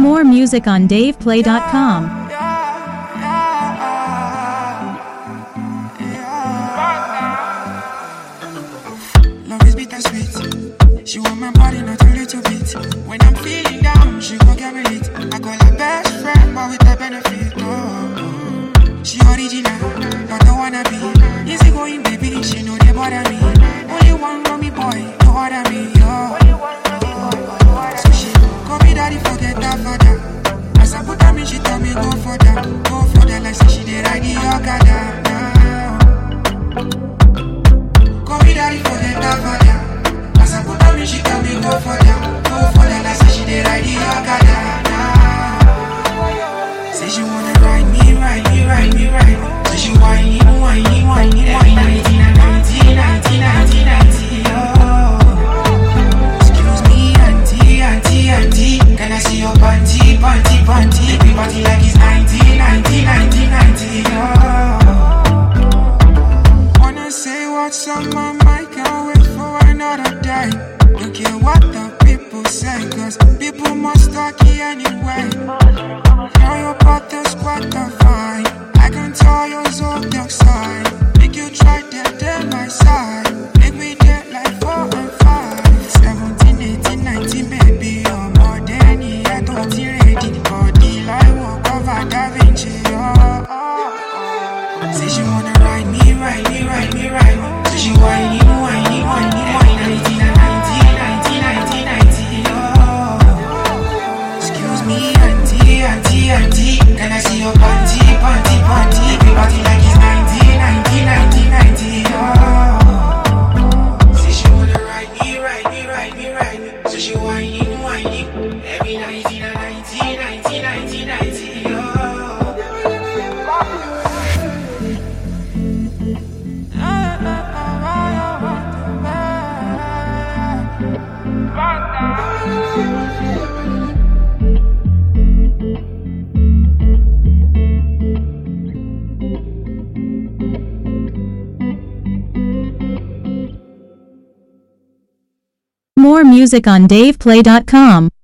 More music on DavePlay.com. Love is bittersweet. She want my body, not a little bit. When I'm feeling down, she gon' get me lit. I call her best friend, but with the benefit. Oh. She original, not the wanna be. Easy going, baby, she know they bother me. Only one mommy boy, no other me. Oh. So she call me daddy, forget that father. As I put her in, she tell me go for that, like say she did ride the Okada. Call me daddy, forget that father. As I put her in, she tell me go for that, like say she did ride the Okada. Say she wanna ride me. So she whining, every 90, oh. Excuse me, auntie, can I see your panty? We party like it's 90, oh. Wanna say what's on my mind, can't wait for another day. Don't care what the people say, cause people must talk here anyway. Now your brother's quite a fine. I can tell you're so dark side. Make you try that at my side. Make me get like 4 and 5 17, 18, 19, baby. You're more than it. I thought you ready. Body like walk over Da Vinci. Say she wanna ride me. So she whining, 90, oh. Excuse me, auntie, can I see your panty? We party like it's 90, oh. Say she wanna ride me. So she whining, every 90, oh. More music on DavePlay.com.